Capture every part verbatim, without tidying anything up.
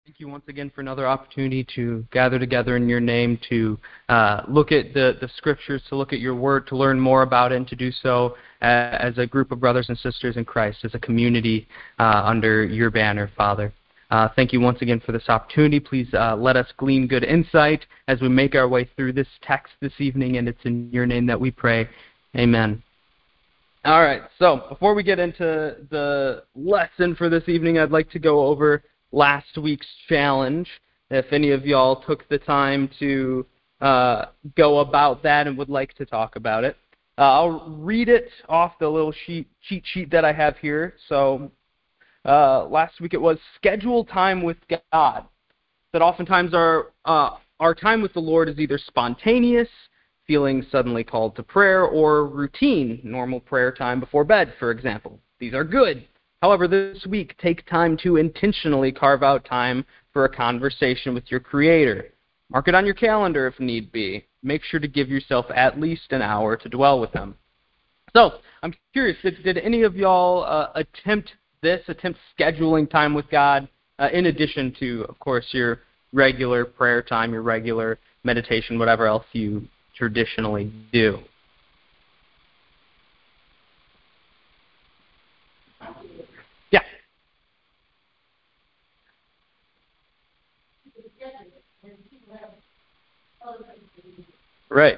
Thank you once again for another opportunity to gather together in your name, to uh, look at the, the scriptures, to look at your word, to learn more about it, and to do so uh, as a group of brothers and sisters in Christ, as a community uh, under your banner, Father. Uh, thank you once again for this opportunity. Please uh, let us glean good insight as we make our way through this text this evening, and it's in your name that we pray. Amen. All right, so before we get into the lesson for this evening, I'd like to go over last week's challenge. If any of y'all took the time to uh, go about that and would like to talk about it. Uh, I'll read it off the little sheet, cheat sheet that I have here. So uh, last week it was schedule time with God. That oftentimes our, uh, our time with the Lord is either spontaneous, feeling suddenly called to prayer, or routine, normal prayer time before bed, for example. These are good. However, this week, take time to intentionally carve out time for a conversation with your Creator. Mark it on your calendar if need be. Make sure to give yourself at least an hour to dwell with Him. So, I'm curious, did, did any of y'all uh, attempt this, attempt scheduling time with God, uh, in addition to, of course, your regular prayer time, your regular meditation, whatever else you traditionally do? Yeah. Right.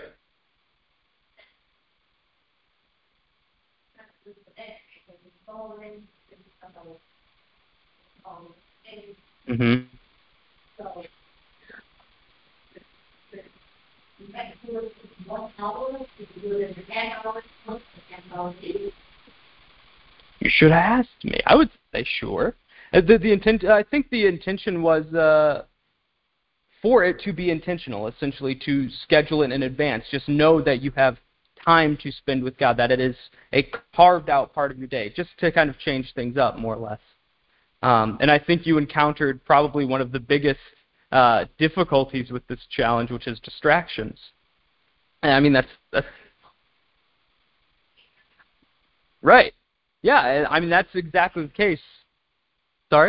Mm-hmm. You should have asked me. I would say sure. Uh, The, the intent, I think the intention was uh, for it to be intentional, essentially to schedule it in advance. Just know that you have time to spend with God, that it is a carved out part of your day, just to kind of change things up, more or less. Um, and I think you encountered probably one of the biggest uh, difficulties with this challenge, which is distractions. And I mean, that's, that's right. Yeah, and I mean, that's exactly the case. Sorry?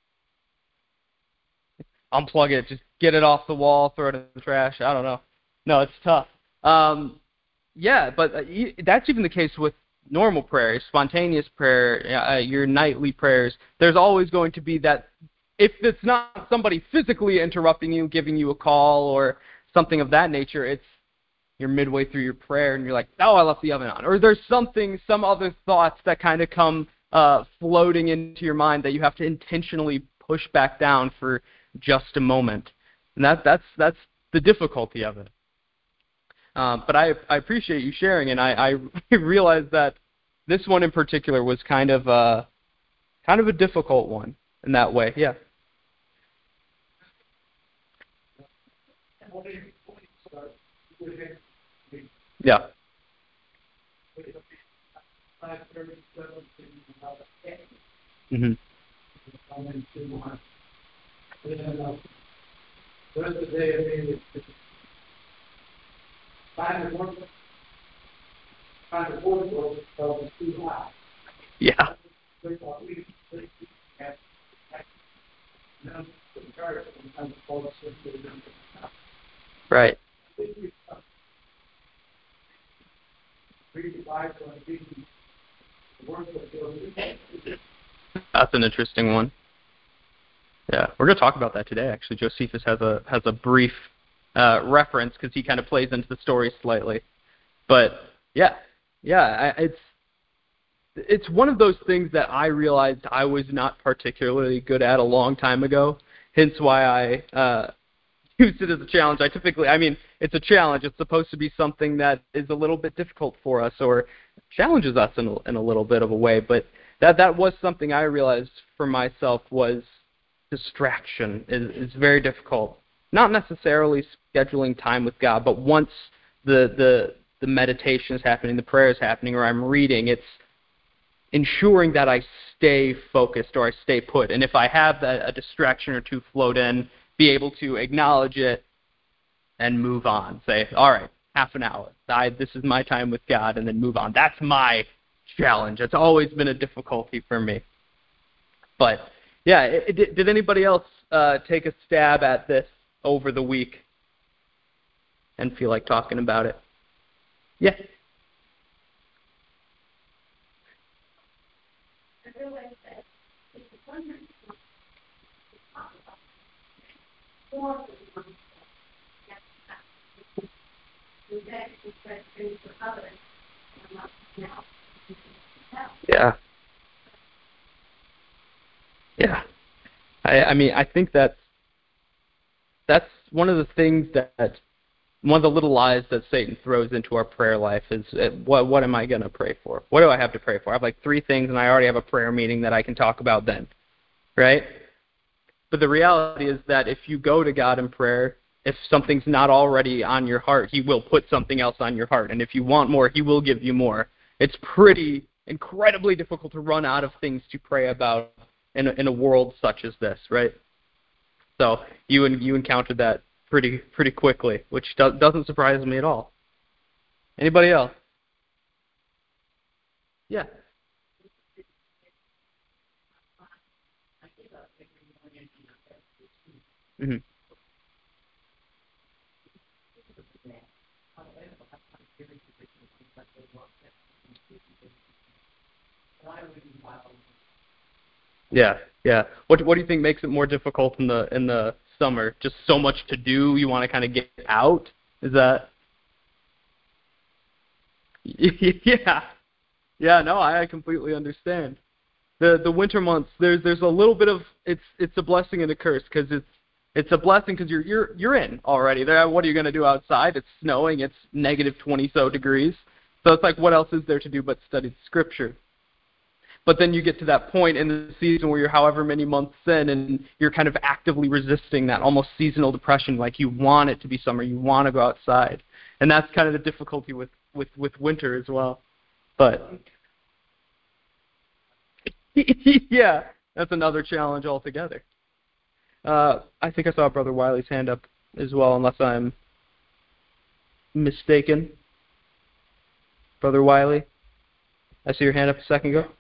Unplug it, just get it off the wall, throw it in the trash. I don't know. No, it's tough. Um, yeah, but uh, e- that's even the case with normal prayer, spontaneous prayer, uh, your nightly prayers. There's always going to be that, if it's not somebody physically interrupting you, giving you a call or something of that nature, it's you're midway through your prayer and you're like, oh, I left the oven on. Or there's something, some other thoughts that kind of come uh, floating into your mind that you have to intentionally push back down for just a moment. And that, that's that's the difficulty of it. Um, but I I appreciate you sharing, and I, I realized that this one in particular was kind of a, kind of a difficult one in that way. Yeah. Yeah. Mm-hmm. Yeah. Right. That's an interesting one. Yeah, we're going to talk about that today. Actually, Josephus has a has a brief uh, reference because he kind of plays into the story slightly. But yeah, yeah, I, it's it's one of those things that I realized I was not particularly good at a long time ago. Hence why I uh, used it as a challenge. I typically, I mean, it's a challenge. It's supposed to be something that is a little bit difficult for us or challenges us in a, in a little bit of a way. But that that was something I realized for myself was distraction is, is very difficult. Not necessarily scheduling time with God, but once the the the meditation is happening, the prayer is happening, or I'm reading, it's ensuring that I stay focused or I stay put. And if I have a, a distraction or two float in, be able to acknowledge it and move on. Say, all right, half an hour. I, this is my time with God, and then move on. That's my challenge. It's always been a difficulty for me. But, yeah, it, it, did anybody else uh, take a stab at this over the week and feel like talking about it? Yeah. I realize that it's wondering more Yeah. Yeah. I, I mean, I think that's that's one of the things that one of the little lies that Satan throws into our prayer life is, uh, what what am I going to pray for? What do I have to pray for? I have like three things, and I already have a prayer meeting that I can talk about then, right? But the reality is that if you go to God in prayer, if something's not already on your heart, He will put something else on your heart. And if you want more, He will give you more. It's pretty incredibly difficult to run out of things to pray about in a, in a world such as this, right? So you and you encountered that pretty pretty quickly, which do, doesn't surprise me at all. Anybody else? Yeah. Mm-hmm. Yeah, yeah. What what do you think makes it more difficult in the in the summer? Just so much to do, you want to kind of get out? Is that? Yeah, yeah. No, I completely understand. The the winter months, there's there's a little bit of it's it's a blessing and a curse because it's it's a blessing because you're you're you're in already. There, what are you going to do outside? It's snowing. It's negative twenty so degrees. So it's like, what else is there to do but study Scripture? But then you get to that point in the season where you're however many months in, and you're kind of actively resisting that almost seasonal depression. Like you want it to be summer, you want to go outside, and that's kind of the difficulty with with with winter as well. But yeah, that's another challenge altogether. Uh, I think I saw Brother Wiley's hand up as well, unless I'm mistaken. Brother Wiley, I see your hand up a second ago.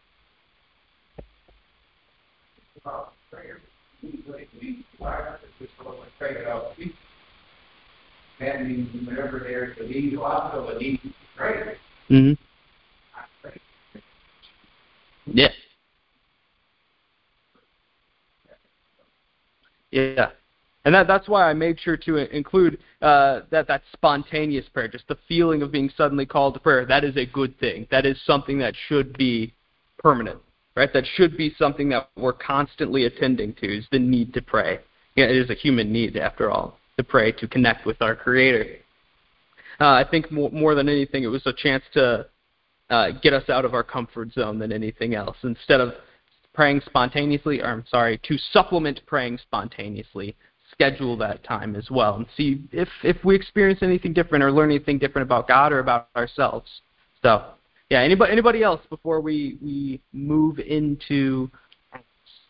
And whenever there's a need, also a need to pray. Mm-hmm. Yeah. Yeah. And that that's why I made sure to include uh, that, that spontaneous prayer, just the feeling of being suddenly called to prayer. That is a good thing. That is something that should be permanent, right? That should be something that we're constantly attending to, is the need to pray. Yeah, it is a human need, after all, to pray, to connect with our Creator. Uh, I think more, more than anything, it was a chance to uh, get us out of our comfort zone than anything else. Instead of praying spontaneously, or I'm sorry, to supplement praying spontaneously, schedule that time as well and see if, if we experience anything different or learn anything different about God or about ourselves. So, yeah, anybody anybody else before we, we move into Acts?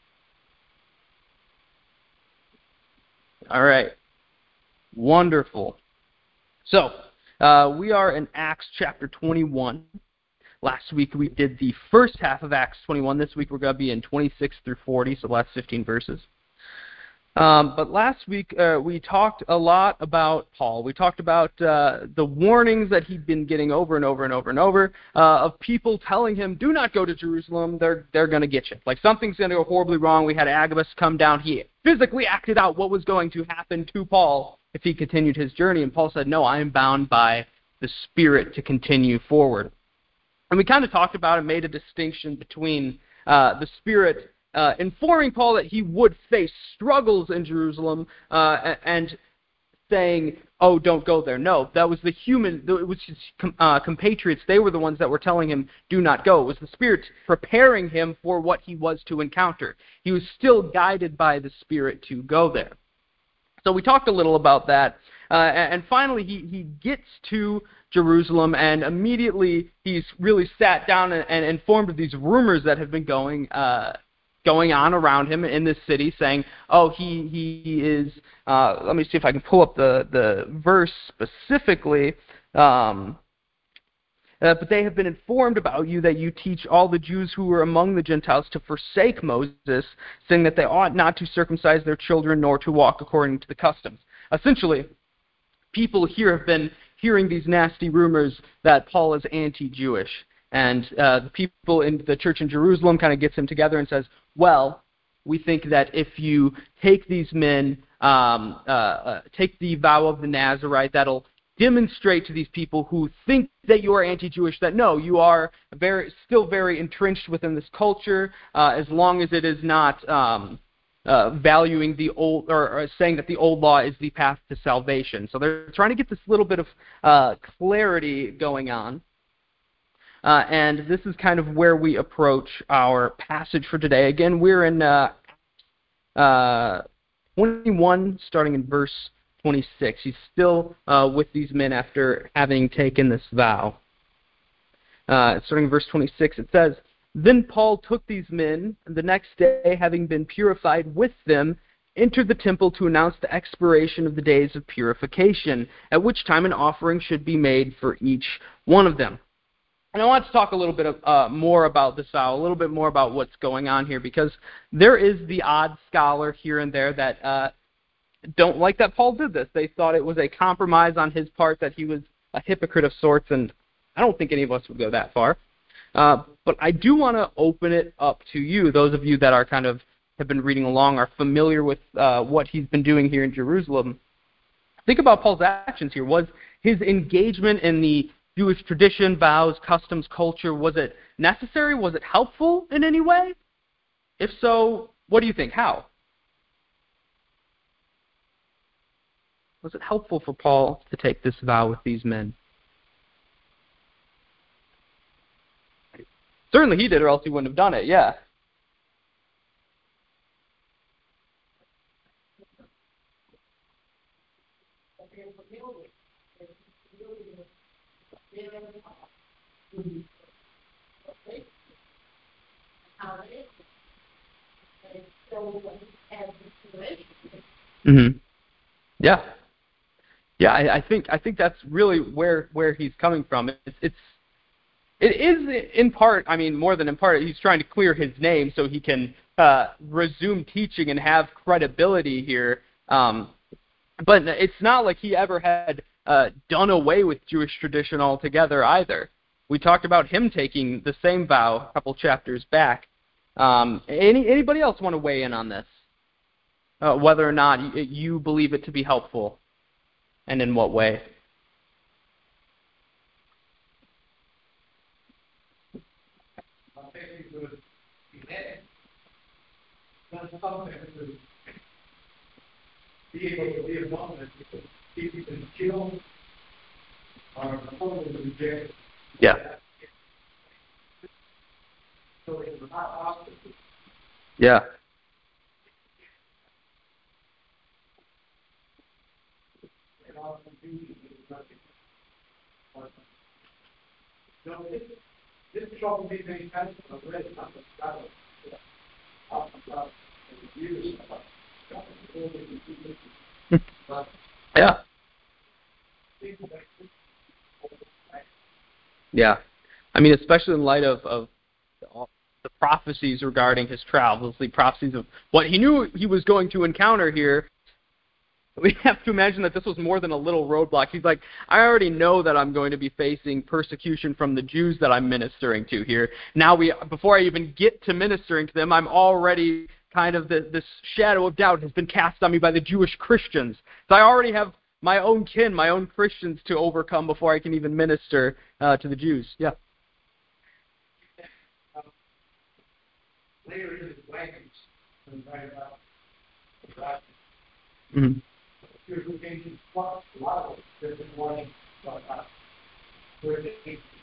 All right. Wonderful. So, uh, we are in Acts chapter twenty-one. Last week we did the first half of Acts twenty-one. This week we're going to be in twenty-six through forty, so the last fifteen verses. Um, but last week uh, we talked a lot about Paul. We talked about uh, the warnings that he'd been getting over and over and over and over uh, of people telling him, do not go to Jerusalem, they're, they're going to get you. Like something's going to go horribly wrong. We had Agabus come down. He physically acted out what was going to happen to Paul if he continued his journey. And Paul said, no, I am bound by the Spirit to continue forward. And we kind of talked about and made a distinction between uh, the Spirit uh, informing Paul that he would face struggles in Jerusalem uh, and saying, oh, don't go there. No, that was the human, it was his uh, compatriots. They were the ones that were telling him, do not go. It was the Spirit preparing him for what he was to encounter. He was still guided by the Spirit to go there. So we talked a little about that. Uh, and finally, he, he gets to Jerusalem, and immediately he's really sat down and, and informed of these rumors that have been going uh, going on around him in this city, saying, oh, he he is, uh, let me see if I can pull up the, the verse specifically. Um, Uh, but they have been informed about you that you teach all the Jews who were among the Gentiles to forsake Moses, saying that they ought not to circumcise their children nor to walk according to the customs. Essentially, people here have been hearing these nasty rumors that Paul is anti-Jewish. And uh, the people in the church in Jerusalem kind of gets him together and says, well, we think that if you take these men, um, uh, uh, take the vow of the Nazarite, that'll demonstrate to these people who think that you are anti-Jewish that no, you are very, still very entrenched within this culture, uh, as long as it is not um, uh, valuing the old, or, or saying that the old law is the path to salvation. So they're trying to get this little bit of uh, clarity going on. Uh, and this is kind of where we approach our passage for today. Again, we're in uh, uh, twenty-one, starting in verse twenty-six. He's still uh, with these men after having taken this vow. Uh, starting in verse twenty-six, it says, Then Paul took these men, and the next day, having been purified with them, entered the temple to announce the expiration of the days of purification, at which time an offering should be made for each one of them. And I want to talk a little bit of, uh, more about this vow, a little bit more about what's going on here, because there is the odd scholar here and there that uh, don't like that Paul did this. They thought it was a compromise on his part, that he was a hypocrite of sorts, and I don't think any of us would go that far. Uh, but I do want to open it up to you, those of you that are kind of have been reading along, are familiar with uh, what he's been doing here in Jerusalem. Think about Paul's actions here. Was his engagement in the Jewish tradition, vows, customs, culture, was it necessary? Was it helpful in any way? If so, what do you think? How? Was it helpful for Paul to take this vow with these men? Certainly he did, or else he wouldn't have done it, yeah. Mm-hmm. Yeah, yeah. I, I think I think that's really where where he's coming from. It's it's it is in part. I mean, more than in part, he's trying to clear his name so he can uh, resume teaching and have credibility here. Um, but it's not like he ever had uh, done away with Jewish tradition altogether either. We talked about him taking the same vow a couple chapters back. Um, any anybody else want to weigh in on this? Uh, whether or not you, you believe it to be helpful, and in what way? I think it would be had done something to be able to be a moment because people can kill or totally reject. Yeah. So it's not possible. Yeah. No, this, this trouble me many times. I've read it. I'm Yeah. Yeah. I mean, especially in light of, of the prophecies regarding his travels, the prophecies of what he knew he was going to encounter here. We have to imagine that this was more than a little roadblock. He's like, I already know that I'm going to be facing persecution from the Jews that I'm ministering to here. Now, we, before I even get to ministering to them, I'm already kind of, the, this shadow of doubt has been cast on me by the Jewish Christians. So I already have my own kin, my own Christians to overcome before I can even minister uh, to the Jews. Yeah. Later in his language, when we write about Mm-hmm. purification, a lot of different warnings about that. Where they,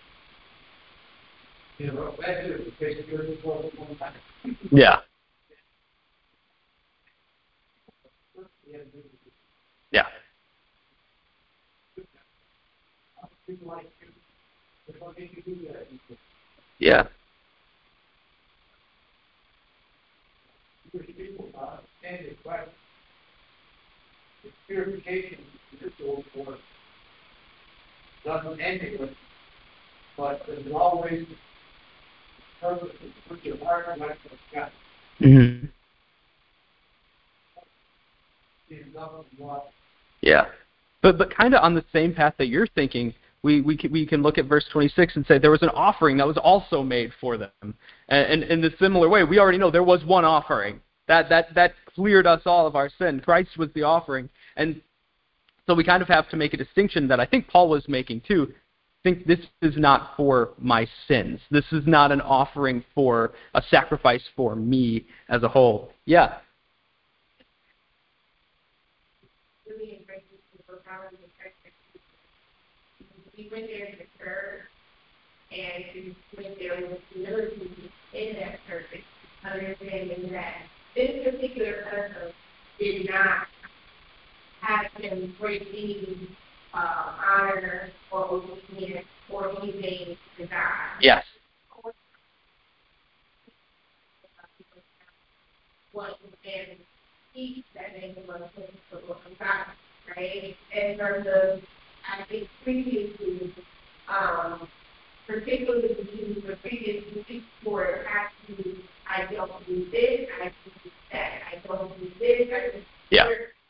you know, that is basically one time. Yeah. Yeah. Yeah. People understand it right. The purification ritual for doesn't end it with but there's always purpose to put your heart right with God. Mm-hmm. Yeah. But but kind of on the same path that you're thinking, we we can, we can look at verse twenty-six and say there was an offering that was also made for them. And, and in the similar way, we already know there was one offering. That that that cleared us all of our sin. Christ was the offering. And so we kind of have to make a distinction that I think Paul was making too. I think this is not for my sins. This is not an offering for a sacrifice for me as a whole. Yeah. We went there to church, and we went there with humility in that church, understanding that this particular person did not have him bring any uh, honor or obedience or anything to God. Yes. What and each that they were to look of God, right? In terms of, I think previously, um, particularly the Jews, the previous Jews were asking, I don't do this, I do that, I don't do this, I do yeah.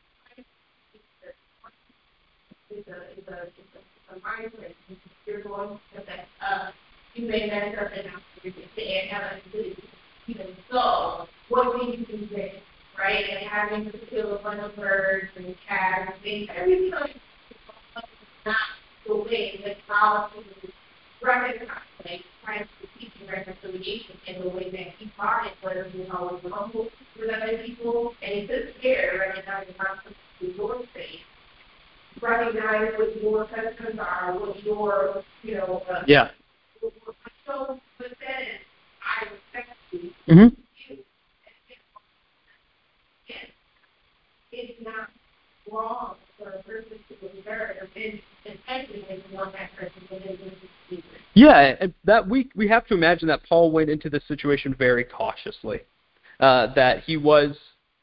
It's a, it's a, it's a, a mindset. You're going to that, uh, you may mess up and have to understand how to do it. Even so, what do you do then, right? And having to kill a bunch of birds and calves and things, everything else is not the way that God is reconciling, trying to teach reconciliation in the way that He taught it, whether He was always humble with other people, and He took care, recognizing conflict to your faith, recognize what your customs are, what your, you know, uh, yeah. so, but then I respect you. Mm-hmm. You, and it's not wrong for a person to observe, and especially if you want that person to live in the secret. Yeah, and that we we have to imagine that Paul went into this situation very cautiously. Uh, that he was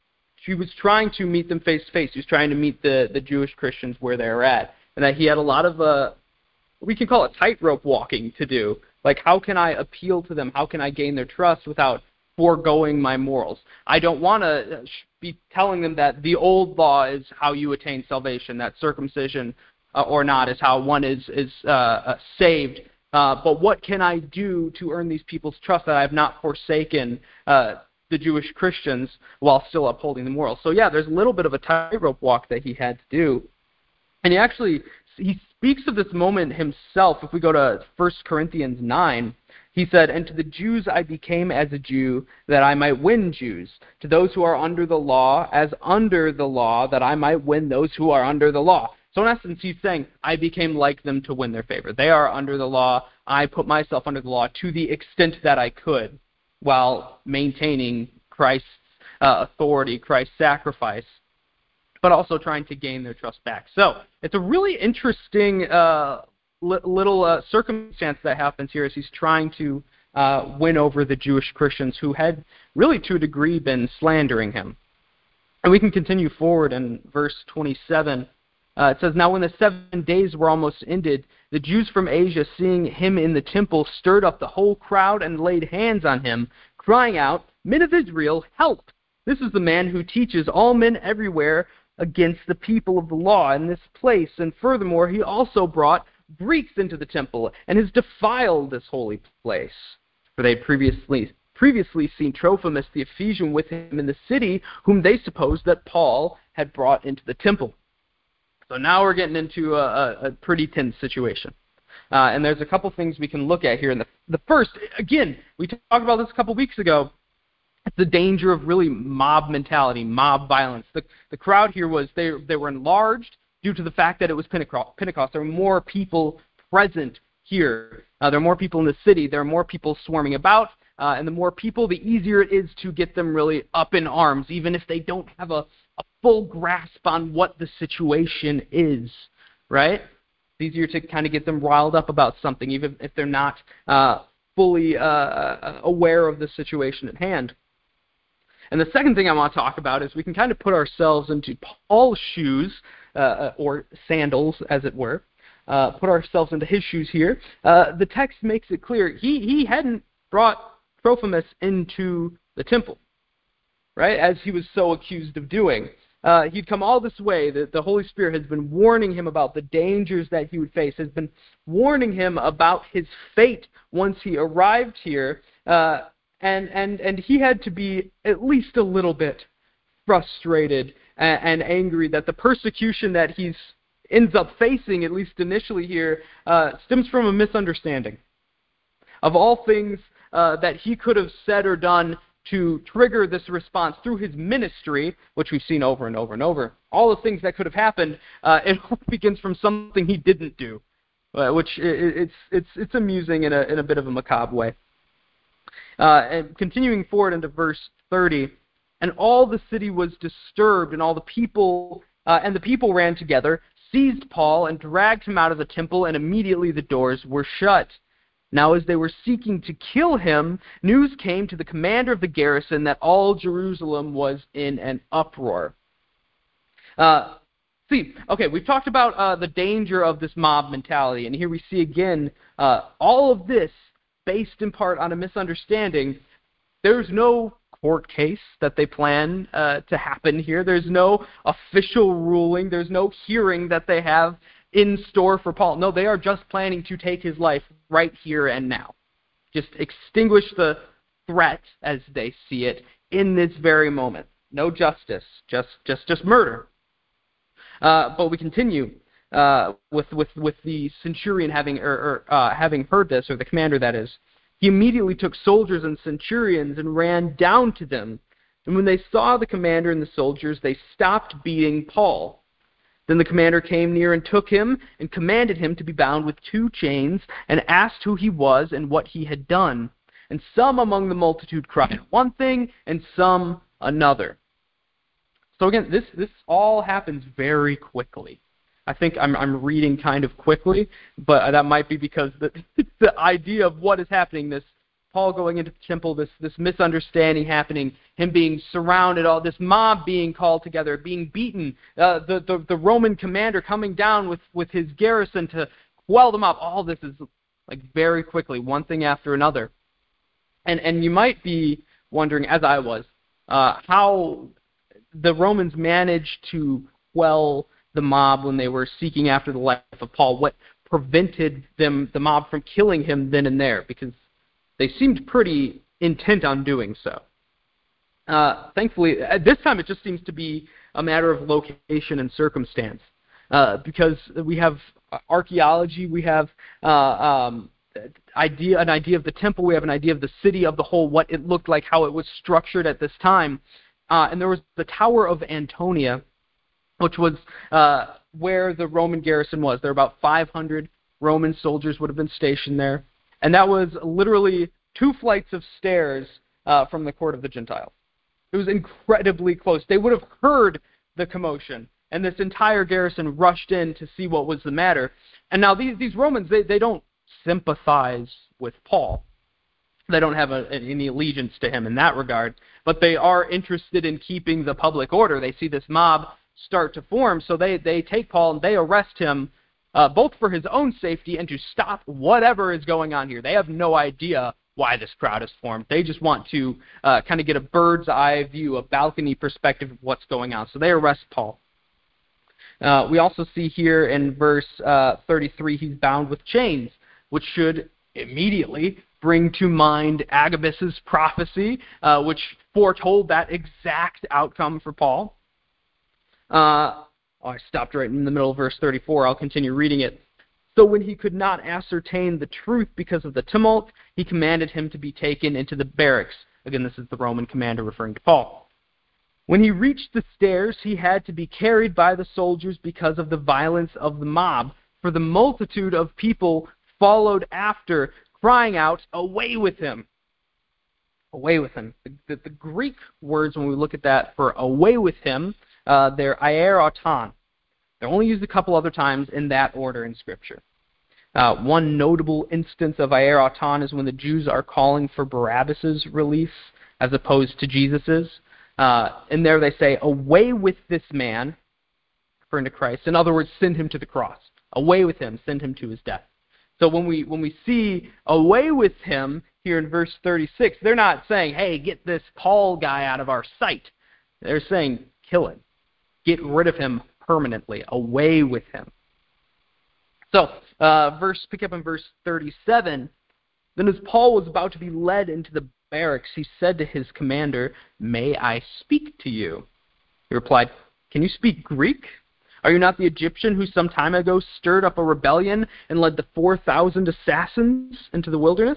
he was trying to meet them face to face. He was trying to meet the, the Jewish Christians where they were at, and that he had a lot of uh, we can call it tightrope walking to do. Like, how can I appeal to them? How can I gain their trust without foregoing my morals? I don't want to be telling them that the old law is how you attain salvation, that circumcision uh, or not is how one is is uh, uh, saved. Uh, but what can I do to earn these people's trust that I have not forsaken uh, the Jewish Christians while still upholding the morals? So yeah, there's a little bit of a tightrope walk that he had to do. And he actually, he speaks of this moment himself. If we go to First Corinthians nine, he said, "And to the Jews I became as a Jew, that I might win Jews. To those who are under the law, as under the law, that I might win those who are under the law." So in essence, he's saying, I became like them to win their favor. They are under the law. I put myself under the law to the extent that I could, while maintaining Christ's uh, authority, Christ's sacrifice, but also trying to gain their trust back. So it's a really interesting uh, li- little uh, circumstance that happens here as he's trying to uh, win over the Jewish Christians who had really, to a degree, been slandering him. And we can continue forward in verse twenty-seven. Uh, it says, "Now when the seven days were almost ended, the Jews from Asia, seeing him in the temple, stirred up the whole crowd and laid hands on him, crying out, 'Men of Israel, help! This is the man who teaches all men everywhere against the people of the law in this place. And furthermore, he also brought Greeks into the temple and has defiled this holy place.' For they had previously previously seen Trophimus the Ephesian with him in the city, whom they supposed that Paul had brought into the temple." So now we're getting into a, a pretty tense situation. Uh, and there's a couple things we can look at here. And the, the first, again, we talked about this a couple weeks ago. It's the danger of really mob mentality, mob violence. The, the crowd here was, they, they were enlarged due to the fact that it was Pentecost. Pentecost. There were more people present here. Uh, there are more people in the city. There are more people swarming about. Uh, and the more people, the easier it is to get them really up in arms, even if they don't have a, a full grasp on what the situation is, right? It's easier to kind of get them riled up about something, even if they're not uh, fully uh, aware of the situation at hand. And the second thing I want to talk about is we can kind of put ourselves into Paul's shoes, uh, or sandals, as it were. uh, put ourselves into his shoes here, uh, the text makes it clear he, he hadn't brought Trophimus into the temple, right, as he was so accused of doing. Uh, he'd come all this way. The, the Holy Spirit has been warning him about the dangers that he would face, has been warning him about his fate once he arrived here, uh, and, and, and he had to be at least a little bit frustrated and, and angry that the persecution that he's ends up facing, at least initially here, uh, stems from a misunderstanding. Of all things uh, that he could have said or done to trigger this response through his ministry, which we've seen over and over and over, all the things that could have happened, uh, it all begins from something he didn't do, uh, which it, it's it's it's amusing in a in a bit of a macabre way. Uh, and continuing forward into verse thirty, and all the city was disturbed, and all the people uh, and the people ran together, seized Paul, and dragged him out of the temple, and immediately the doors were shut. Now as they were seeking to kill him, news came to the commander of the garrison that all Jerusalem was in an uproar. Uh, see, okay, we've talked about uh, the danger of this mob mentality, and here we see again uh, all of this based in part on a misunderstanding. There's no court case that they plan uh, to happen here. There's no official ruling. There's no hearing that they have in store for Paul. No, they are just planning to take his life right here and now. Just extinguish the threat as they see it in this very moment. No justice, just just just murder. Uh, but we continue uh, with with with the centurion having or, or uh, having heard this, or the commander that is. He immediately took soldiers and centurions and ran down to them. And when they saw the commander and the soldiers, they stopped beating Paul. Then the commander came near and took him and commanded him to be bound with two chains, and asked who he was and what he had done. And some among the multitude cried one thing and some another. So again, this, this all happens very quickly. I think I'm, I'm reading kind of quickly, but that might be because the, the idea of what is happening, this Paul going into the temple, this, this misunderstanding happening, him being surrounded, all this mob being called together, being beaten, uh, the, the, the Roman commander coming down with, with his garrison to quell them up. All this is like very quickly, one thing after another. And, and you might be wondering, as I was, uh, how the Romans managed to quell the mob when they were seeking after the life of Paul. What prevented them, the mob, from killing him then and there? Because they seemed pretty intent on doing so. Uh, thankfully, at this time it just seems to be a matter of location and circumstance. Uh, because we have archaeology, we have uh, um, idea, an idea of the temple, we have an idea of the city, of the whole, what it looked like, how it was structured at this time. Uh, and there was the Tower of Antonia, which was uh, where the Roman garrison was. There were about five hundred Roman soldiers would have been stationed there. And that was literally two flights of stairs uh, from the court of the Gentiles. It was incredibly close. They would have heard the commotion, and this entire garrison rushed in to see what was the matter. And now these, these Romans, they, they don't sympathize with Paul. They don't have a, any allegiance to him in that regard, but they are interested in keeping the public order. They see this mob start to form, so they, they take Paul and they arrest him, uh, both for his own safety and to stop whatever is going on here. They have no idea why this crowd is formed. They just want to uh, kind of get a bird's eye view, a balcony perspective of what's going on. So they arrest Paul. Uh, we also see here in verse uh, thirty-three, he's bound with chains, which should immediately bring to mind Agabus's prophecy, uh, which foretold that exact outcome for Paul. Uh, oh, I stopped right in the middle of verse thirty-four. I'll continue reading it. So when he could not ascertain the truth because of the tumult, he commanded him to be taken into the barracks. Again, this is the Roman commander referring to Paul. When he reached the stairs, he had to be carried by the soldiers because of the violence of the mob, for the multitude of people followed after, crying out, "Away with him!" Away with him. The, the, the Greek words, when we look at that for away with him, uh, they're aeroton. They're only used a couple other times in that order in Scripture. Uh, one notable instance of aeroton is when the Jews are calling for Barabbas's release as opposed to Jesus's. Uh, and there they say, "Away with this man," referring to Christ. In other words, send him to the cross. away with him, send him to his death. So when we when we see away with him here in verse thirty-six, they're not saying, hey, get this Paul guy out of our sight. They're saying, kill him. Get rid of him permanently, away with him. So, uh, verse pick up in verse thirty-seven. Then as Paul was about to be led into the barracks, he said to his commander, may I speak to you? He replied, can you speak Greek? Are you not the Egyptian who some time ago stirred up a rebellion and led the four thousand assassins into the wilderness?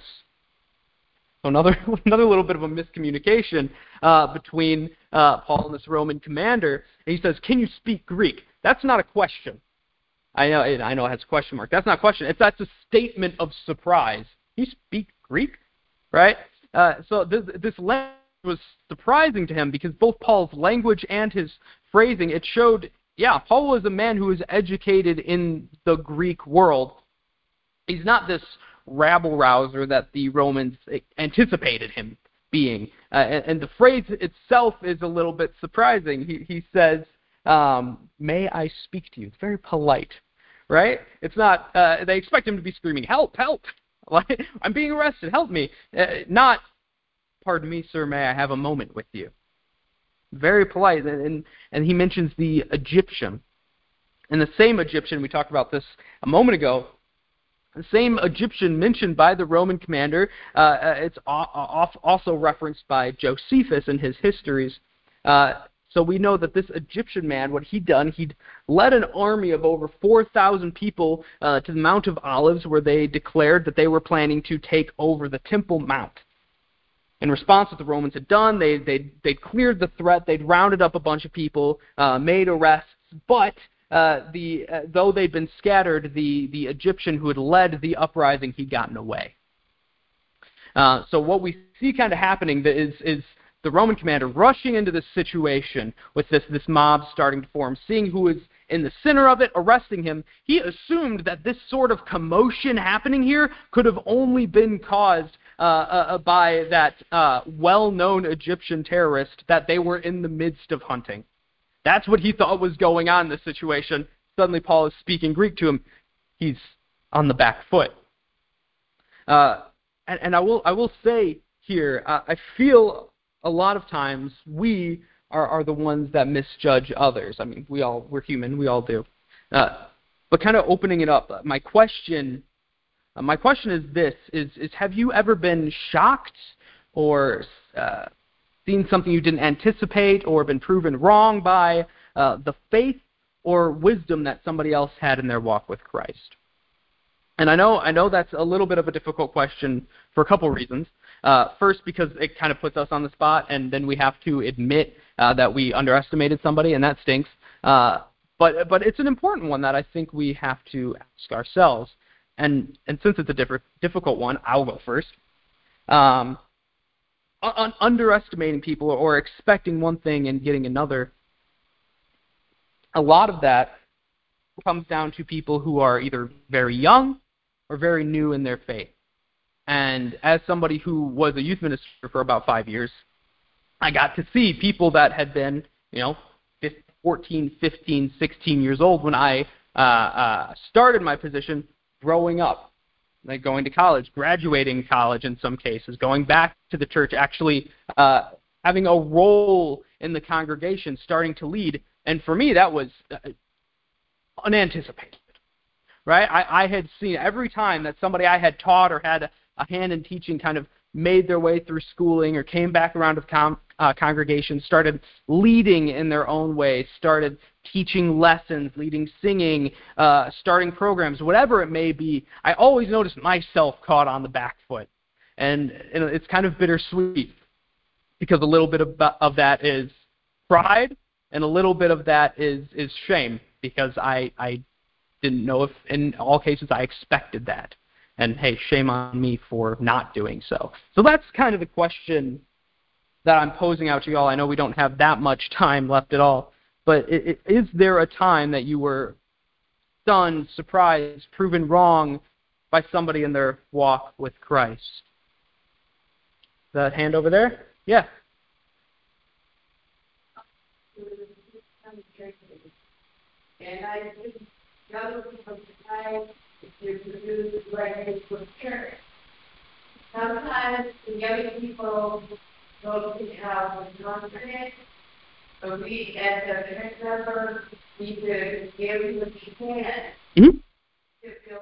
So another another little bit of a miscommunication uh, between uh, Paul and this Roman commander. And he says, can you speak Greek? That's not a question. I know I know it has a question mark. That's not a question. It's, that's a statement of surprise. Can you speak Greek? Right? Uh, so this, this language was surprising to him because both Paul's language and his phrasing, it showed, yeah, Paul was a man who was educated in the Greek world. He's not this rabble-rouser that the Romans anticipated him being. Uh, and, and the phrase itself is a little bit surprising. He, he says, um, may I speak to you? It's very polite, right? It's not, uh, they expect him to be screaming, help, help. I'm being arrested, help me. Uh, not, pardon me, sir, may I have a moment with you? Very polite. And, and he mentions the Egyptian. And the same Egyptian, we talked about this a moment ago, the same Egyptian mentioned by the Roman commander, uh, it's also referenced by Josephus in his histories. Uh, so we know that this Egyptian man, what he'd done, he'd led an army of over four thousand people uh, to the Mount of Olives, where they declared that they were planning to take over the Temple Mount. In response to what the Romans had done, they, they, they'd cleared the threat, they'd rounded up a bunch of people, uh, made arrests, but Uh, the uh, though they'd been scattered, the, the Egyptian who had led the uprising, he'd gotten away. Uh, so what we see kind of happening is is the Roman commander rushing into this situation with this, this mob starting to form, seeing who is in the center of it, arresting him. He assumed that this sort of commotion happening here could have only been caused uh, uh, by that uh, well-known Egyptian terrorist that they were in the midst of hunting. That's what he thought was going on in this situation. Suddenly Paul is speaking Greek to him. He's on the back foot. Uh, and, and I will I will say here, uh, I feel a lot of times we are, are the ones that misjudge others. I mean, we all, we're human, we all do. Uh, but kind of opening it up, my question, uh, my question is this, is, is have you ever been shocked or uh, seen something you didn't anticipate or been proven wrong by uh, the faith or wisdom that somebody else had in their walk with Christ? And I know I know that's a little bit of a difficult question for a couple reasons. Uh, first, because it kind of puts us on the spot, and then we have to admit uh, that we underestimated somebody, and that stinks. Uh, but but it's an important one that I think we have to ask ourselves. And and since it's a diff- difficult one, I'll go first. Um, un- underestimating people or expecting one thing and getting another, a lot of that comes down to people who are either very young or very new in their faith. And as somebody who was a youth minister for about five years, I got to see people that had been, you know, fourteen, fifteen, sixteen years old when I uh, uh, started my position, growing up, like going to college, graduating college in some cases, going back to the church, actually uh, having a role in the congregation, starting to lead. And for me, that was uh, unanticipated, right? I, I had seen every time that somebody I had taught or had a, a hand in teaching kind of made their way through schooling or came back around to the com, uh, congregation, started leading in their own way, started teaching lessons, leading singing, uh, starting programs, whatever it may be, I always noticed myself caught on the back foot. And, and it's kind of bittersweet because a little bit of, of that is pride and a little bit of that is, is shame because I, I didn't know if in all cases I expected that. And hey, shame on me for not doing so. So that's kind of the question that I'm posing out to you all. I know we don't have that much time left at all, but it, it, is there a time that you were stunned, surprised, proven wrong by somebody in their walk with Christ? That hand over there? Yeah. And I just Other people decide to produce records for church. Sometimes the young people go to the house and confident, but we as a church member need to give what we can Mm-hmm. to feel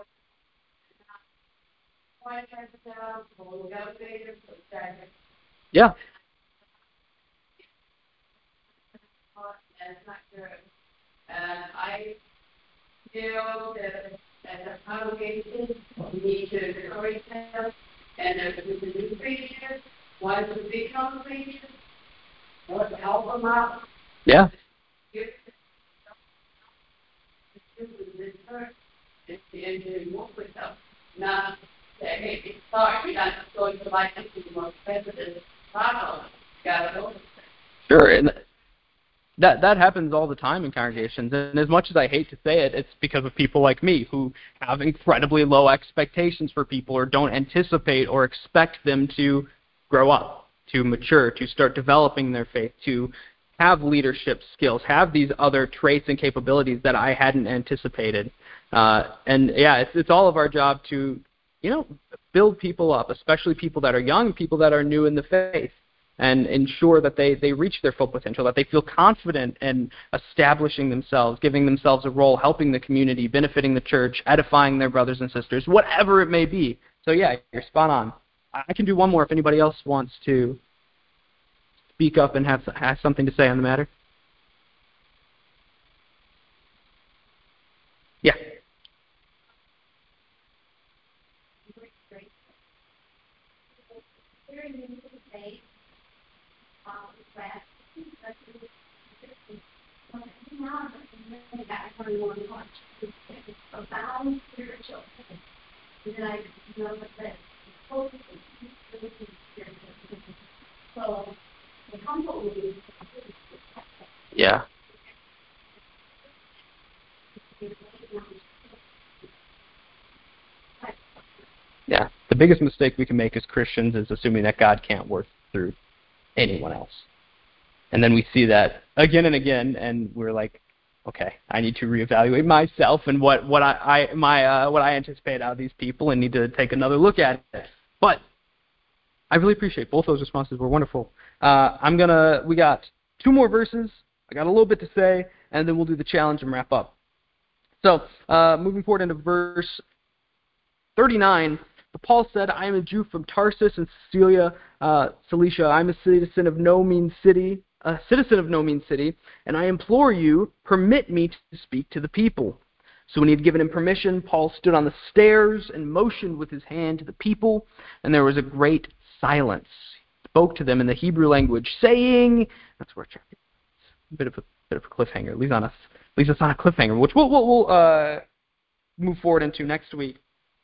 quite ourselves, or we don't say this, but that Yeah. that's not true. Um, I feel that as a congregation, we need to encourage them, and if it's a new preacher, one to become a preacher, or to help them out, Yeah. give them this person, and to work with them, not say, hey, it's hard, you're not going to like this anymore, president, problem, you gotta go. Sure. And That that happens all the time in congregations, and as much as I hate to say it, it's because of people like me who have incredibly low expectations for people or don't anticipate or expect them to grow up, to mature, to start developing their faith, to have leadership skills, have these other traits and capabilities that I hadn't anticipated. Uh, and yeah, it's it's all of our job to, you know, build people up, especially people that are young, people that are new in the faith, and ensure that they, they reach their full potential, that they feel confident in establishing themselves, giving themselves a role, helping the community, benefiting the church, edifying their brothers and sisters, whatever it may be. So yeah, you're spot on. I can do one more if anybody else wants to speak up and have, have something to say on the matter. Yeah. Yeah. Yeah. The biggest mistake we can make as Christians is assuming that God can't work through anyone else. And then we see that again and again, and we're like, okay, I need to reevaluate myself and what, what I, I my uh, what I anticipate out of these people, and need to take another look at it. But I really appreciate both those responses. Were wonderful. Uh, I'm gonna. We got two more verses. I got a little bit to say, and then we'll do the challenge and wrap up. So, uh, moving forward into verse thirty-nine, but Paul said, I am a Jew from Tarsus and Cilicia, uh, Cilicia. I'm a citizen of no mean city, a citizen of no mean city, and I implore you, permit me to speak to the people. So when he had given him permission, Paul stood on the stairs and motioned with his hand to the people, and there was a great silence. He spoke to them in the Hebrew language, saying, that's where it's a bit of a bit of a cliffhanger. At least on us, at least it's on a cliffhanger, which we'll we'll, we'll uh, move forward into next week.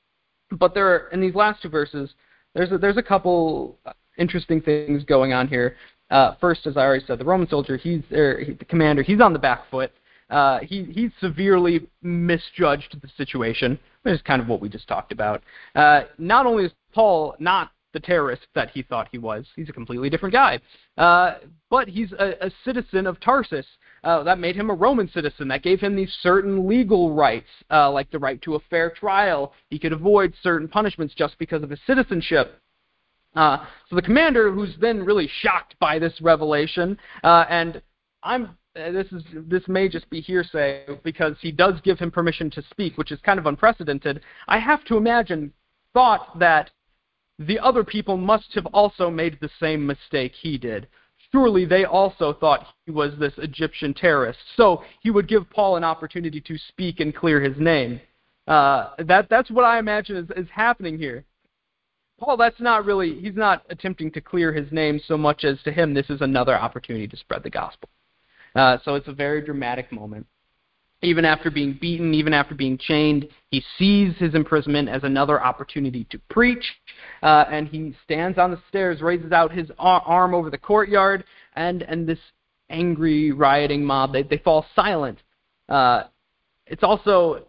But there are, in these last two verses, there's a, there's a couple interesting things going on here. Uh, first, as I already said, the Roman soldier, he's er, he, the commander, he's on the back foot. Uh, he he severely misjudged the situation, which is kind of what we just talked about. Uh, not only is Paul not the terrorist that he thought he was, he's a completely different guy, uh, but he's a, a citizen of Tarsus. Uh, that made him a Roman citizen. That gave him these certain legal rights, uh, like the right to a fair trial. He could avoid certain punishments just because of his citizenship. Uh, so the commander, who's then really shocked by this revelation, uh, and I'm uh, this is this may just be hearsay because he does give him permission to speak, which is kind of unprecedented. I have to imagine thought that the other people must have also made the same mistake he did. Surely they also thought he was this Egyptian terrorist. So he would give Paul an opportunity to speak and clear his name. Uh, that that's what I imagine is, is happening here. Paul, that's not really, he's not attempting to clear his name so much as to him, this is another opportunity to spread the gospel. Uh, so it's a very dramatic moment. Even after being beaten, even after being chained, he sees his imprisonment as another opportunity to preach, uh, and he stands on the stairs, raises out his ar- arm over the courtyard, and, and this angry, rioting mob, they, they fall silent. Uh, it's also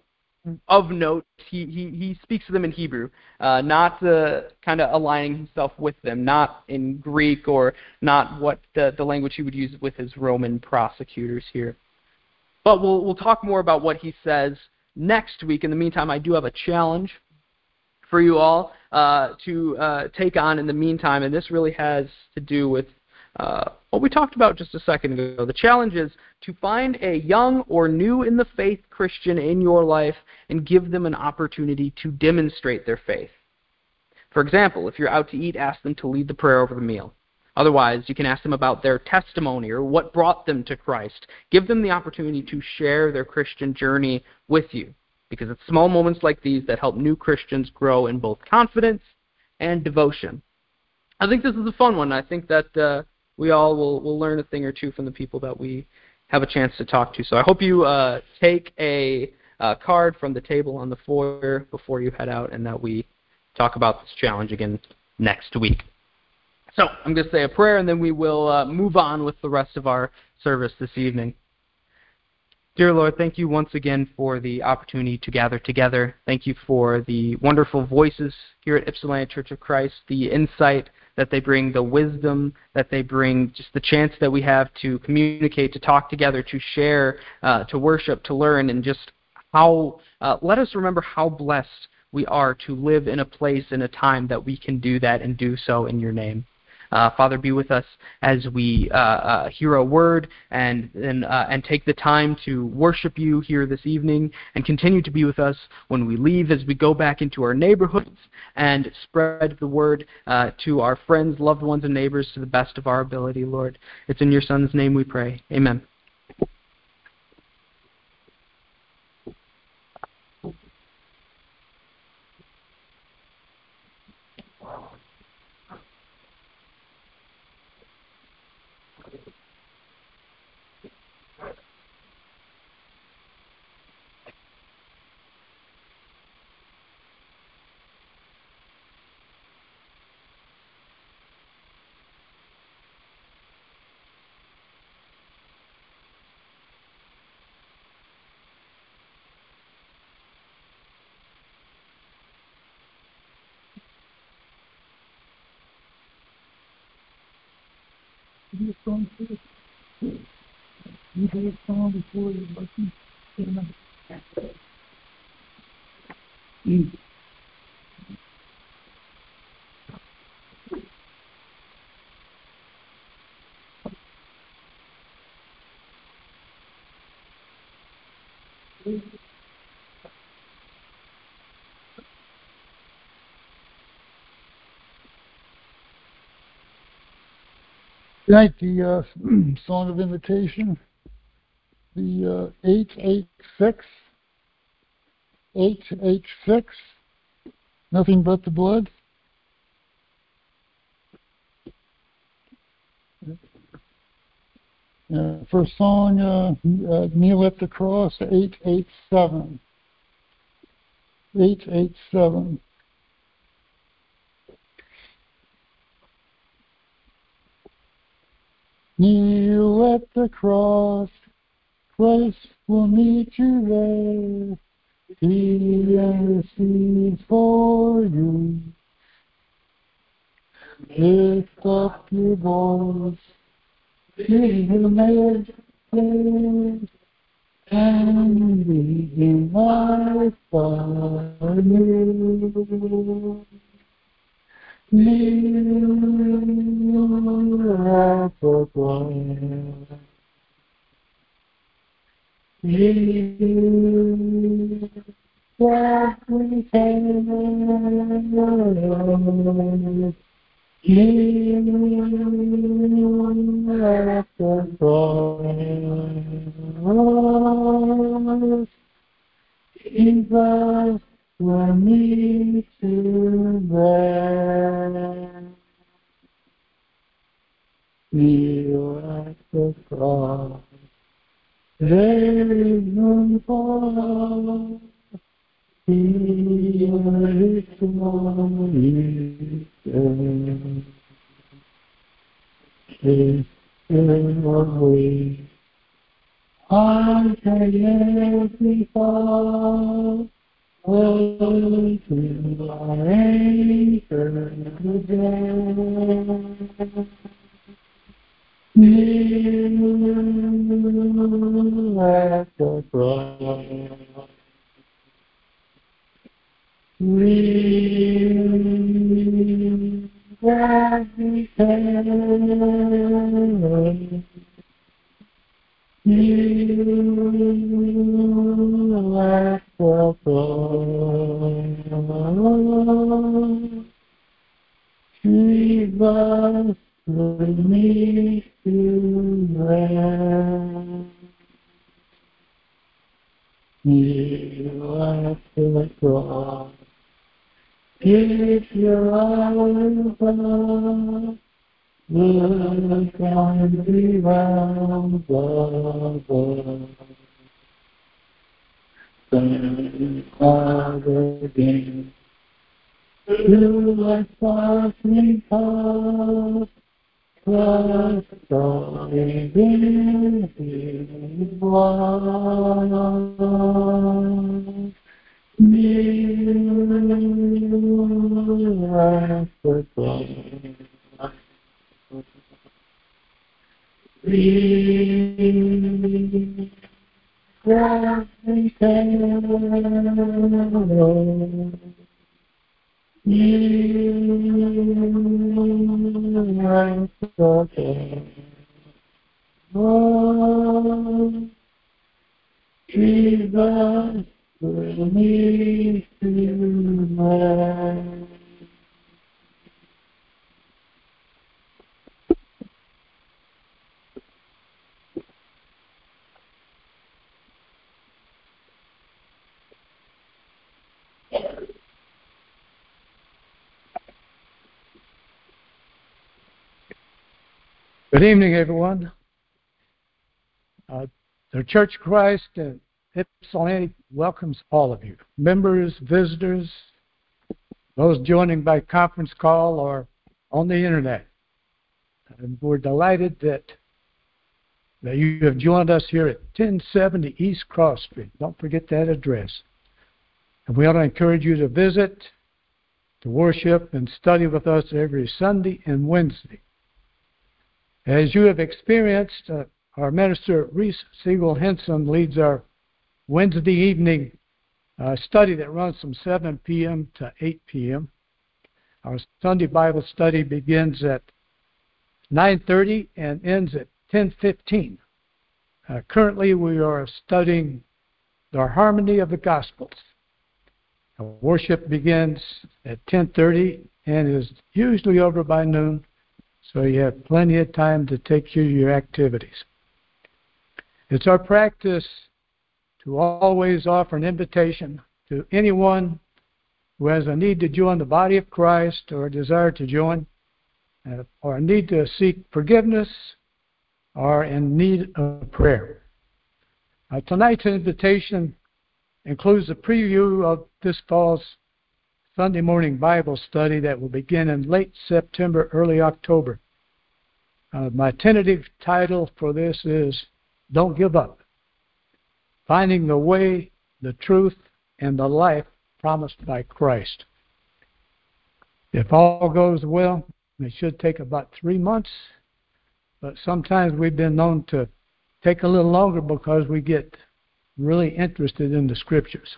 of note, he, he, he speaks to them in Hebrew, uh, not uh, kind of aligning himself with them, not in Greek or not what the, the language he would use with his Roman prosecutors here. But we'll we'll talk more about what he says next week. In the meantime, I do have a challenge for you all uh, to uh, take on in the meantime, and this really has to do with uh, what we talked about just a second ago. The challenge is to find a young or new in the faith Christian in your life and give them an opportunity to demonstrate their faith. For example, if you're out to eat, ask them to lead the prayer over the meal. Otherwise, you can ask them about their testimony or what brought them to Christ. Give them the opportunity to share their Christian journey with you, because it's small moments like these that help new Christians grow in both confidence and devotion. I think this is a fun one. I think that uh, we all will, will learn a thing or two from the people that we have a chance to talk to. So I hope you uh, take a uh, card from the table on the foyer before you head out, and that we talk about this challenge again next week. So I'm going to say a prayer, and then we will uh, move on with the rest of our service this evening. Dear Lord, thank you once again for the opportunity to gather together. Thank you for the wonderful voices here at Ypsilanti Church of Christ, the insight that they bring, the wisdom that they bring, just the chance that we have to communicate, to talk together, to share, uh, to worship, to learn, and just how, uh, let us remember how blessed we are to live in a place, in a time that we can do that and do so in your name. Uh, Father, be with us as we uh, uh, hear a word and and, uh, and take the time to worship you here this evening, and continue to be with us when we leave, as we go back into our neighborhoods and spread the word uh, to our friends, loved ones, and neighbors to the best of our ability, Lord. It's in your Son's name we pray. Amen. You song too. You did a song before you listen. Mm. Tonight, the uh, song of invitation, the uh, eight eight six, eight eight six, nothing but the blood. Uh, first song, uh, uh, Kneel at the Cross, eight eight seven. eight eight seven. Kneel at the cross, Christ will meet you there. He intercedes for you. Lift up your voice, be amazed, and begin life anew. Kneel at the cross. Kneel that we can. Kneel at the cross. Jesus will meet you there. Kneel at the cross. There is room for He is glory. His glory. I can every fall. Oh, to our anchor today. Kneel at the cross. We that we can. You at the throne. Jesus, we need to rest. You at the cross. Give your over. Look on the round the world. Turn again. You are softly called. Trust only in His word. You are the God. We that we can. You are the God. Oh, Jesus, we need to know. Good evening, everyone. Uh, the Church of Christ at Ypsilanti welcomes all of you, members, visitors, those joining by conference call or on the internet. And we're delighted that, that you have joined us here at ten seventy East Cross Street. Don't forget that address. And we want to encourage you to visit, to worship, and study with us every Sunday and Wednesday. As you have experienced, uh, our minister, Reese Siegel Henson, leads our Wednesday evening uh, study that runs from seven p.m. to eight p.m. Our Sunday Bible study begins at nine thirty and ends at ten fifteen. Uh, currently, we are studying the harmony of the Gospels. Our worship begins at ten thirty and is usually over by noon. So you have plenty of time to take care of your activities. It's our practice to always offer an invitation to anyone who has a need to join the body of Christ or a desire to join, uh, or a need to seek forgiveness, or in need of prayer. Uh, tonight's invitation includes a preview of this fall's Sunday morning Bible study that will begin in late September, early October. Uh, my tentative title for this is Don't Give Up. Finding the Way, the Truth, and the Life Promised by Christ. If all goes well, it should take about three months, but sometimes we've been known to take a little longer because we get really interested in the Scriptures.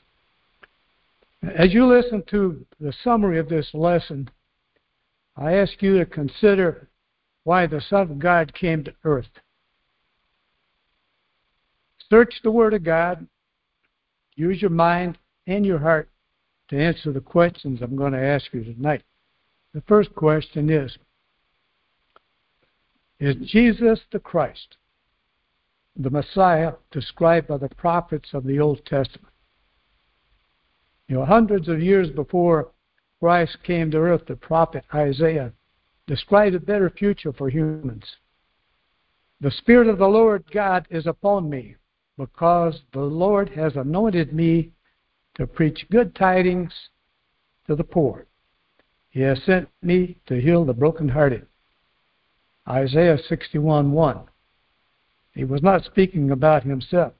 As you listen to the summary of this lesson, I ask you to consider why the Son of God came to earth. Search the Word of God. Use your mind and your heart to answer the questions I'm going to ask you tonight. The first question is, is Jesus the Christ, the Messiah described by the prophets of the Old Testament? You know, hundreds of years before Christ came to earth, the prophet Isaiah described a better future for humans. The Spirit of the Lord God is upon me, because the Lord has anointed me to preach good tidings to the poor. He has sent me to heal the brokenhearted. Isaiah sixty-one one. He was not speaking about himself.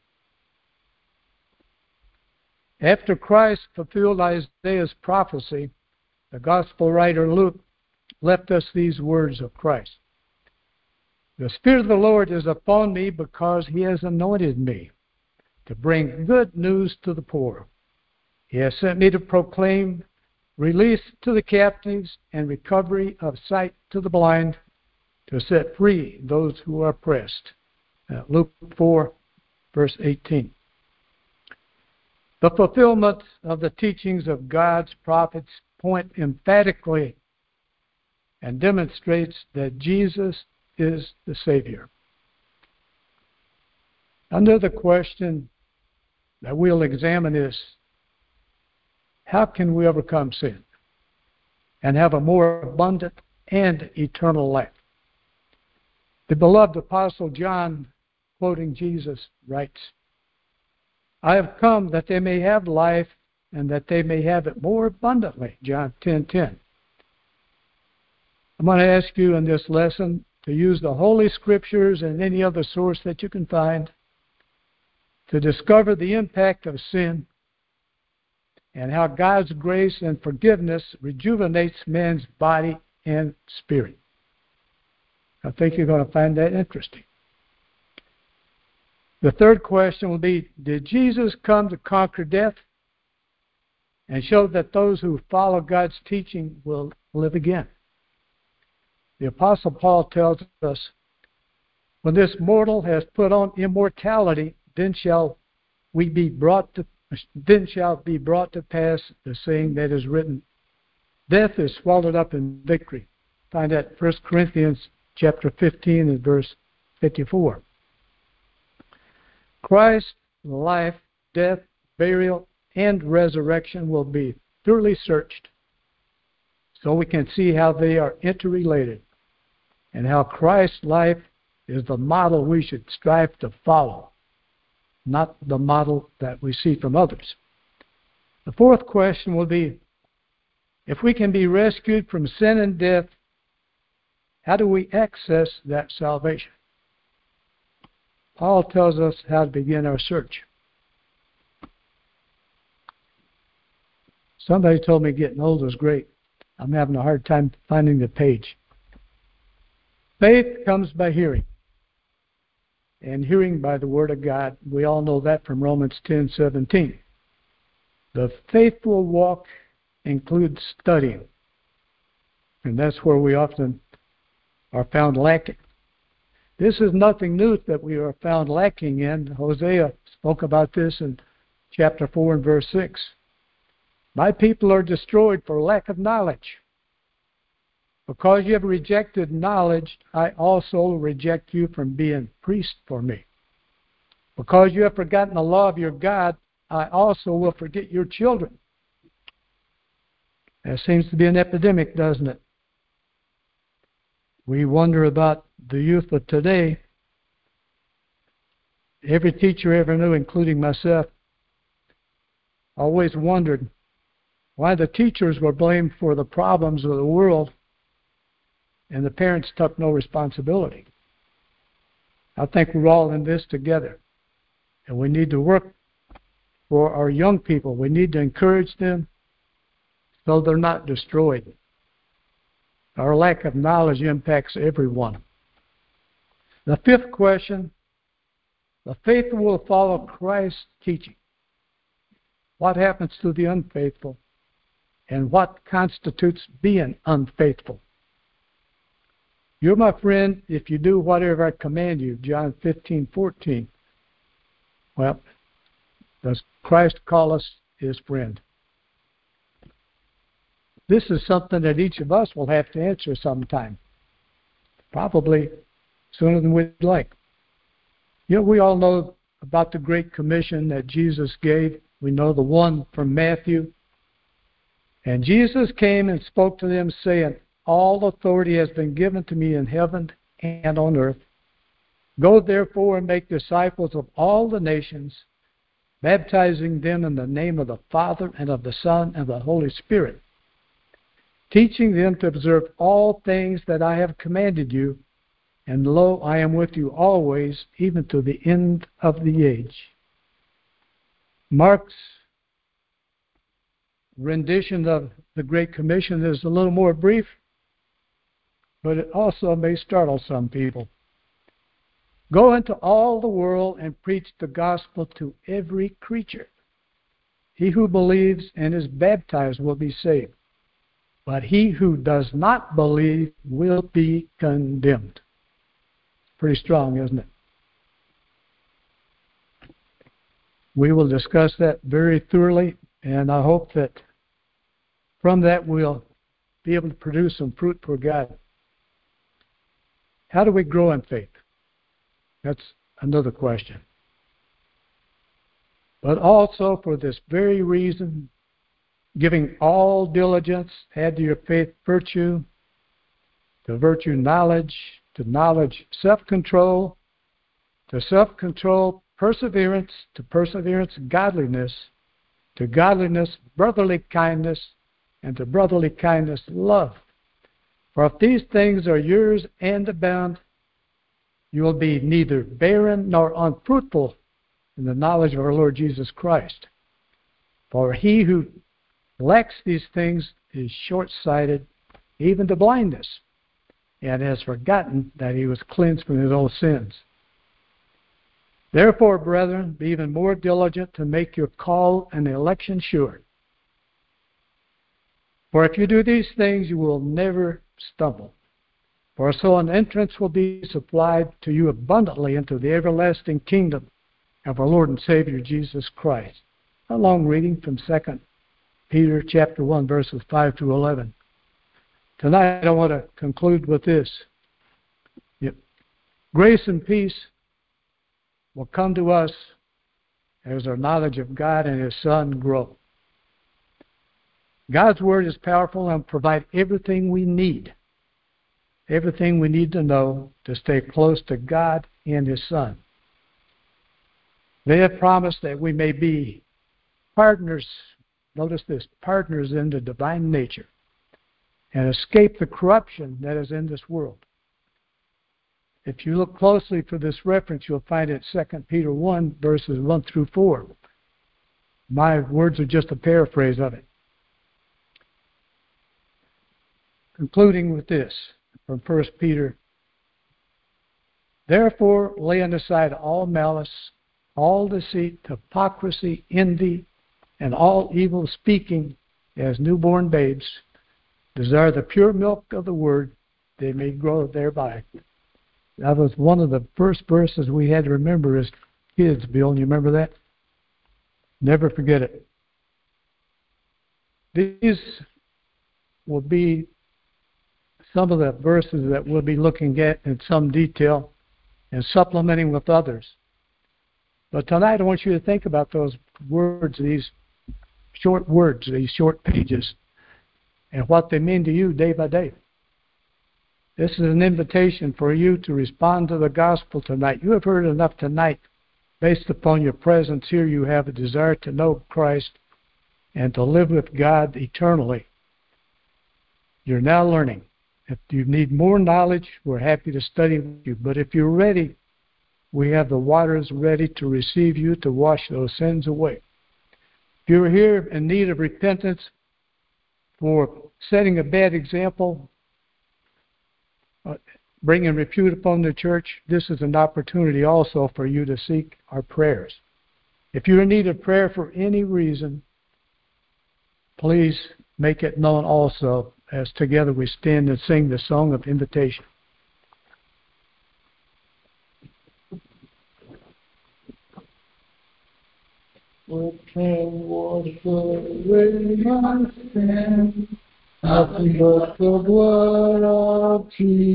After Christ fulfilled Isaiah's prophecy, the gospel writer Luke left us these words of Christ. The Spirit of the Lord is upon me because He has anointed me to bring good news to the poor. He has sent me to proclaim release to the captives, and recovery of sight to the blind, to set free those who are oppressed. Uh, Luke four, verse eighteen. The fulfillment of the teachings of God's prophets point emphatically and demonstrates that Jesus is the Savior. Under the question that we'll examine is, how can we overcome sin and have a more abundant and eternal life? The beloved Apostle John, quoting Jesus, writes, I have come that they may have life and that they may have it more abundantly, John ten ten. I'm going to ask you in this lesson to use the Holy Scriptures and any other source that you can find to discover the impact of sin and how God's grace and forgiveness rejuvenates man's body and spirit. I think you're going to find that interesting. The third question will be, did Jesus come to conquer death and show that those who follow God's teaching will live again? The Apostle Paul tells us, when this mortal has put on immortality, then shall we be brought to then shall be brought to pass the saying that is written, death is swallowed up in victory. Find that in First Corinthians chapter fifteen and verse fifty-four. Christ's life, death, burial, and resurrection will be thoroughly searched so we can see how they are interrelated and how Christ's life is the model we should strive to follow, not the model that we see from others. The fourth question will be, if we can be rescued from sin and death, how do we access that salvation? Paul tells us how to begin our search. Somebody told me getting old was great. I'm having a hard time finding the page. Faith comes by hearing, and hearing by the Word of God. We all know that from Romans ten seventeen. The faithful walk includes studying, and that's where we often are found lacking. This is nothing new that we are found lacking in. Hosea spoke about this in chapter four and verse six. My people are destroyed for lack of knowledge. Because you have rejected knowledge, I also reject you from being priest for me. Because you have forgotten the law of your God, I also will forget your children. That seems to be an epidemic, doesn't it? We wonder about the youth of today. Every teacher I ever knew, including myself, always wondered why the teachers were blamed for the problems of the world and the parents took no responsibility. I think we're all in this together, and we need to work for our young people. We need to encourage them so they're not destroyed. Our lack of knowledge impacts everyone. The fifth question, the faithful will follow Christ's teaching. What happens to the unfaithful? And what constitutes being unfaithful? You're my friend if you do whatever I command you, John fifteen fourteen. Well, does Christ call us his friend? This is something that each of us will have to answer sometime. Probably sooner than we'd like. You know, we all know about the Great Commission that Jesus gave. We know the one from Matthew. And Jesus came and spoke to them, saying, all authority has been given to me in heaven and on earth. Go therefore and make disciples of all the nations, baptizing them in the name of the Father and of the Son and of the Holy Spirit, teaching them to observe all things that I have commanded you, and lo, I am with you always, even to the end of the age. Mark's rendition of the Great Commission is a little more brief, but it also may startle some people. Go into all the world and preach the gospel to every creature. He who believes and is baptized will be saved, but he who does not believe will be condemned. Pretty strong, isn't it? We will discuss that very thoroughly, and I hope that from that we'll be able to produce some fruit for God. How do we grow in faith? That's another question. But also for this very reason, giving all diligence, add to your faith virtue, to virtue knowledge, to knowledge self-control, to self-control perseverance, to perseverance godliness, to godliness brotherly kindness, and to brotherly kindness love. For if these things are yours and abound, you will be neither barren nor unfruitful in the knowledge of our Lord Jesus Christ. For he who lacks these things is short-sighted, even to blindness, and has forgotten that he was cleansed from his old sins. Therefore, brethren, be even more diligent to make your call and election sure. For if you do these things, you will never stumble. For so an entrance will be supplied to you abundantly into the everlasting kingdom of our Lord and Savior Jesus Christ. A long reading from Second Peter chapter one, verses five through eleven. Tonight I want to conclude with this. Yep. Grace and peace will come to us as our knowledge of God and His Son grow. God's Word is powerful and will provide everything we need. Everything we need to know to stay close to God and His Son. They have promised that we may be partners, notice this, partners in the divine nature and escape the corruption that is in this world. If you look closely for this reference, you'll find it Second Peter one, verses one through four. My words are just a paraphrase of it. Concluding with this from First Peter. Therefore, laying aside all malice, all deceit, hypocrisy, envy, and all evil speaking, as newborn babes, desire the pure milk of the word, they may grow thereby. That was one of the first verses we had to remember as kids, Bill. You remember that? Never forget it. These will be some of the verses that we'll be looking at in some detail and supplementing with others. But tonight I want you to think about those words, these short words, these short pages, and what they mean to you day by day. This is an invitation for you to respond to the gospel tonight. You have heard enough tonight. Based upon your presence here, you have a desire to know Christ and to live with God eternally. You're now learning. If you need more knowledge, we're happy to study with you. But if you're ready, we have the waters ready to receive you to wash those sins away. If you're here in need of repentance for setting a bad example, uh, bringing repute upon the church, this is an opportunity also for you to seek our prayers. If you're in need of prayer for any reason, please make it known also as together we stand and sing the song of invitation. What can wash away my sin? Nothing but the blood of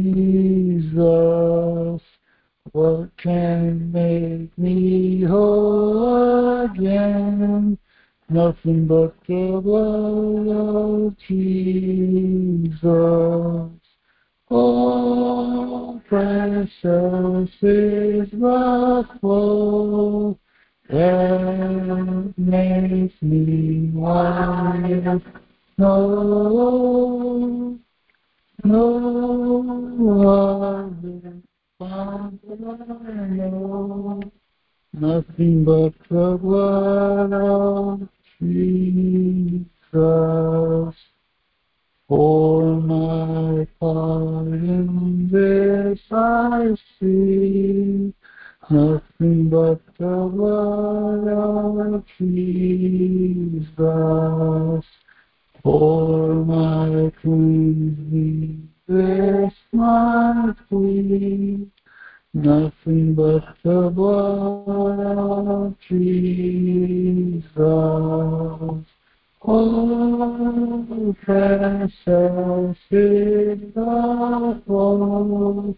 Jesus. What can make me whole again? Nothing but the blood of Jesus. Oh, precious is the flow that makes me white. No, no other follow. Nothing but the blood of Jesus. For my part in this I see, nothing but the blood of Jesus. For my cleanse this my plea. Nothing but the blood of Jesus. Oh, precious is the blood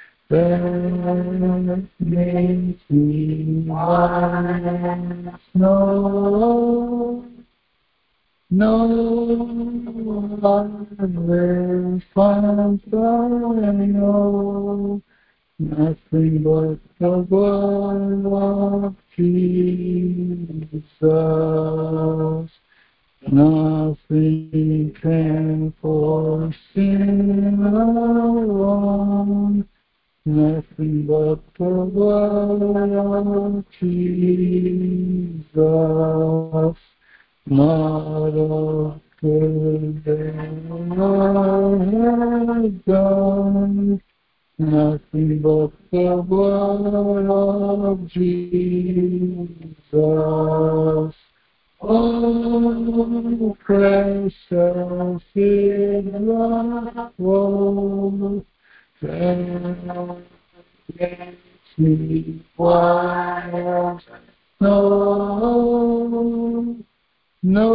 that makes me white as snow. No other finds I know. Nothing but the blood of Jesus. Nothing can for sin alone. Nothing but the blood of Jesus. Not a good that I have done. Nothing but the blood of Jesus. Oh, precious is the blood that makes me white as snow. No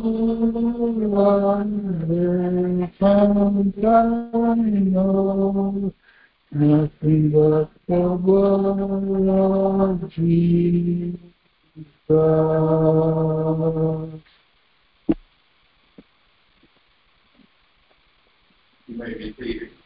one found I know. Nothing but the blood of Jesus. You may be seated.